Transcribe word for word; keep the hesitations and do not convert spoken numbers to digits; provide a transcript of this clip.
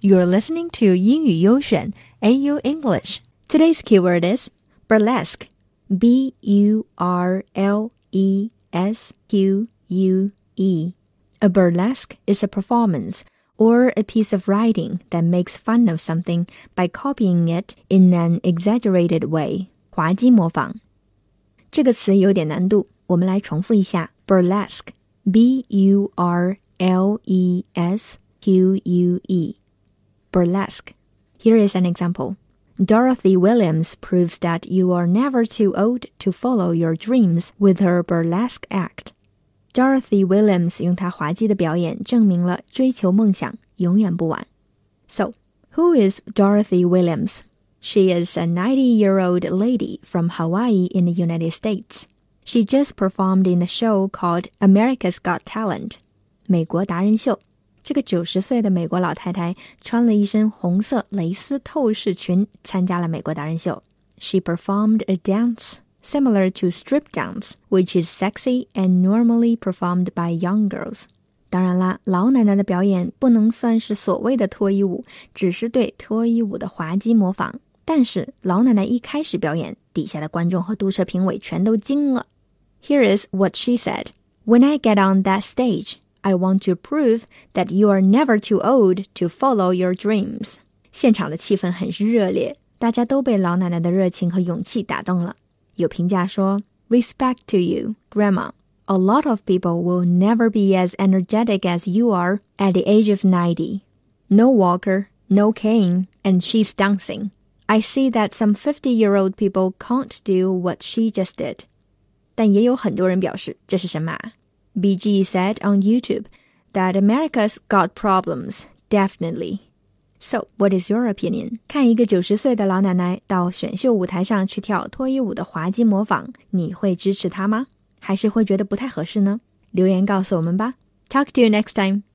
You're listening to 英语优选 A U English. Today's keyword is burlesque. B U R L E S Q U E. A burlesque is a performance or a piece of writing that makes fun of something by copying it in an exaggerated way. 滑稽模仿。这个词有点难度，我们来重复一下 burlesque. B U R L E S Q U E. Burlesque. Here is an example. Dorothy Williams proves that you are never too old to follow your dreams with her burlesque act. Dorothy Williams 用她滑稽的表演证明了追求梦想永远不晚。So, who is Dorothy Williams? She is a ninety-year-old lady from Hawaii in the United States. She just performed in a show called America's Got Talent. 美国达人秀。这个九十岁的美国老太太穿了一身红色蕾丝透视裙，参加了美国达人秀。She performed a dance similar to strip dance, which is sexy and normally performed by young girls. 当然啦，老奶奶的表演不能算是所谓的脱衣舞，只是对脱衣舞的滑稽模仿。但是老奶奶一开始表演，底下的观众和读者评委全都惊了。Here is what she said. When I get on that stage,I want to prove that you are never too old to follow your dreams. 现场的气氛很是热烈，大家都被老奶奶的热情和勇气打动了。有评价说 Respect to you, Grandma. A lot of people will never be as energetic as you are at the age of ninety. No walker, no cane, and she's dancing. I see that some fifty-year-old people can't do what she just did. 但也有很多人表示这是神马。B G said on YouTube that America's got problems, definitely. So, what is your opinion? 看一个九十岁的老奶奶到选秀舞台上去跳脱衣舞的滑稽模仿，你会支持她吗？还是会觉得不太合适呢？留言告诉我们吧。Talk to you next time.